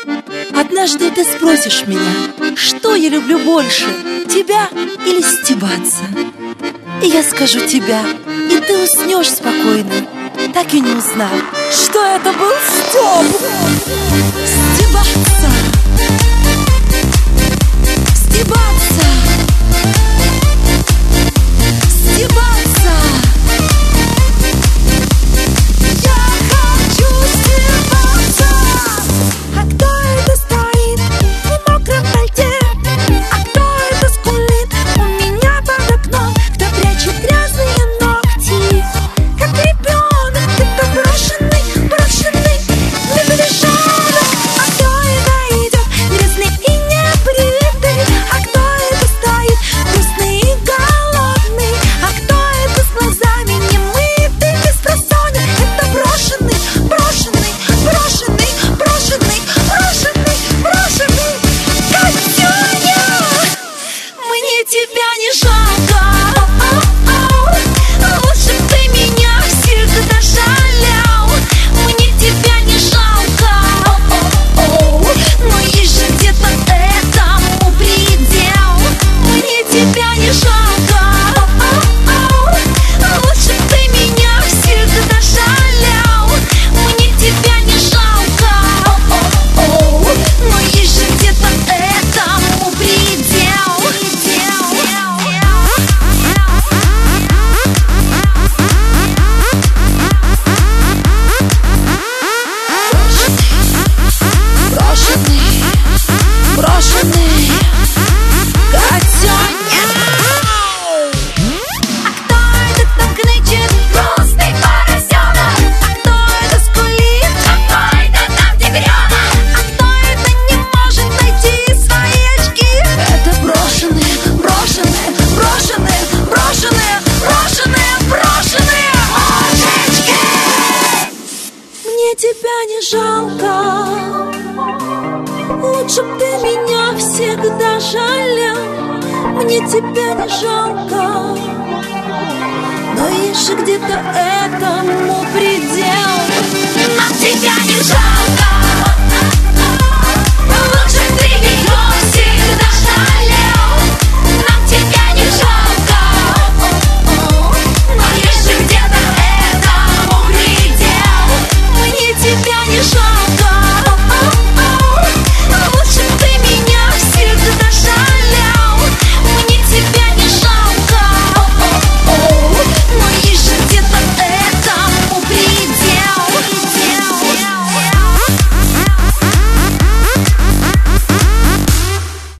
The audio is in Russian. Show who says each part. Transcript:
Speaker 1: Однажды ты спросишь меня, что я люблю больше, тебя или стебаться? И я скажу тебя, и ты уснешь спокойно, так и не узнав, что это был стёб. Стебаться, стебаться, стебаться. Я хочу стебаться. А кто это стоит в мокром пальте? А кто это скулит у меня под окном? Кто прячет грязные ногти, как ребенок, кто брошенный, брошенный медвежонок? А кто это идет грязный и небритый? А кто это стоит грустный и голодный? А кто это с глазами немытый, беспросонья? Это брошенный, брошенный, брошенный, брошенный, брошенный, брошенный Катюня! Мне тебя не жалко. Лучше б ты меня всегда жалел. Мне тебя не жалко. Но есть же где-то этому предел. Мне тебя не жалко. Лучше б ты меня всегда жалел. Мне тебя не жалко. Но есть же где-то этому предел. Брошенный, брошенный Катюня! А кто это там кричит? Грустный поросенок. А кто это скулит? А кто это там тигренок? А кто это не может найти свои очки? Это брошенные, брошенные, брошенные, брошенные, брошенные, брошенные мужички! Мне тебя не жалко. Лучше б ты меня всегда жалел. Мне тебя не жалко. Но есть же где-то этому предел. Нам тебя не жалко.